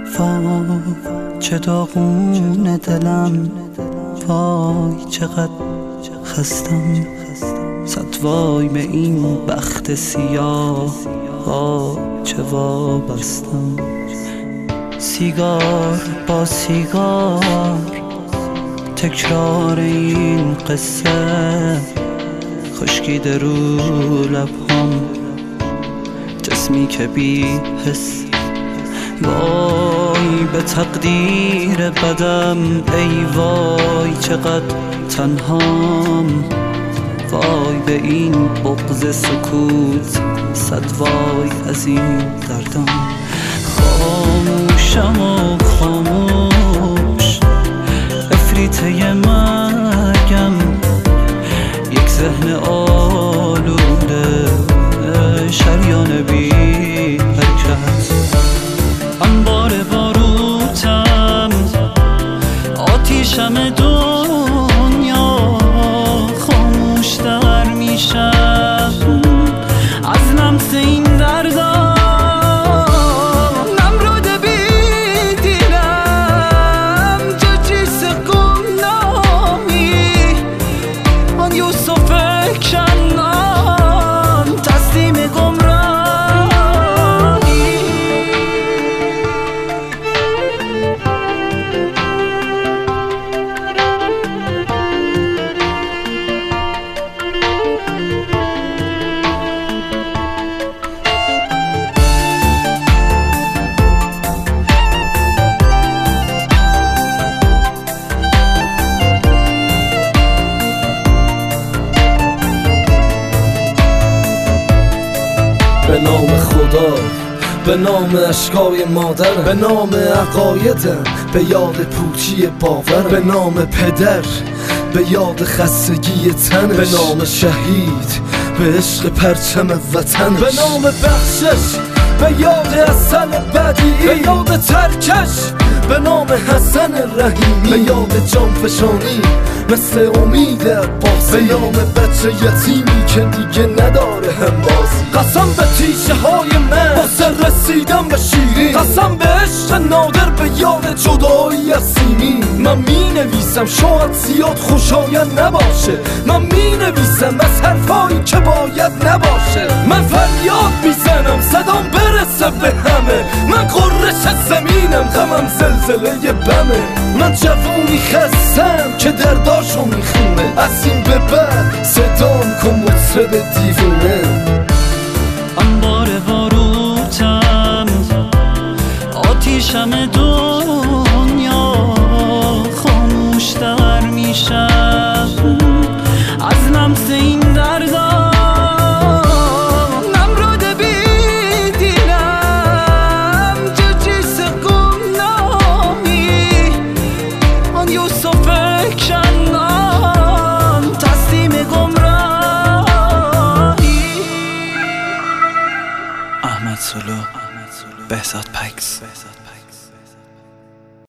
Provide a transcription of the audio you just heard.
وای چه داغونه دلم، وای چقدر خستم، صد وای به این بخت سیاه، وای چه وابستم. سیگار با سیگار، تکرار این قصه، خشکیده رو لبهام، جسمی که بی حس. وای به تقدیر بدم، ای وای چقدر تنهام، وای به این بغض سکوت، صد وای از این دردم. خاموشم و خاموش، افریته مرگم، یک ذهن آلوده، شریان بی حرکت. انبار باروتم، آتیشم دنیا، خاموش در میشم از لمس این دردم. نمرود بیدیرم، ججیس گمنامی، آن یوسف کنان، تسلیم گمراهی. به نام خدا، به نام اشکای مادر، به نام عقایدم، به یاد پوچی باور، به نام پدر، به یاد خستگی تنش، به نام شهید، به عشق پرچم وطنش، به نام بخشش، به یاد حسن بدیعی، به یاد ترکش، به نام حسن رحیمی، به یاد جانفشانی مثل امید عباسی، به نام بچه یتیمی که دیگه نداره همبازی. قسم به تیشه های من واسه رسیدم به شیرین، قسم به عشق نادر، به یاد جدایی از سیمین. من می نویسم شاید زیاد خوشایند نباشه، من می نویسم از حرفایی که باید نباشه. من فریاد میزنم صدام برسه به همه، من قررش زمینم، غمم زلزله بمه. من جوونی خستم که درداشو میخونه، از این به بعد صدام کن مطرب دیوونه. انبار باروتم، آتیشم دنیا، خاموش در میشم از لمس این دردم. نمرود بیدیرم، ججیس گمنامی، آن یوسف کنان، تسلیم گمراهی. احمد سلو، بهزاد پکس.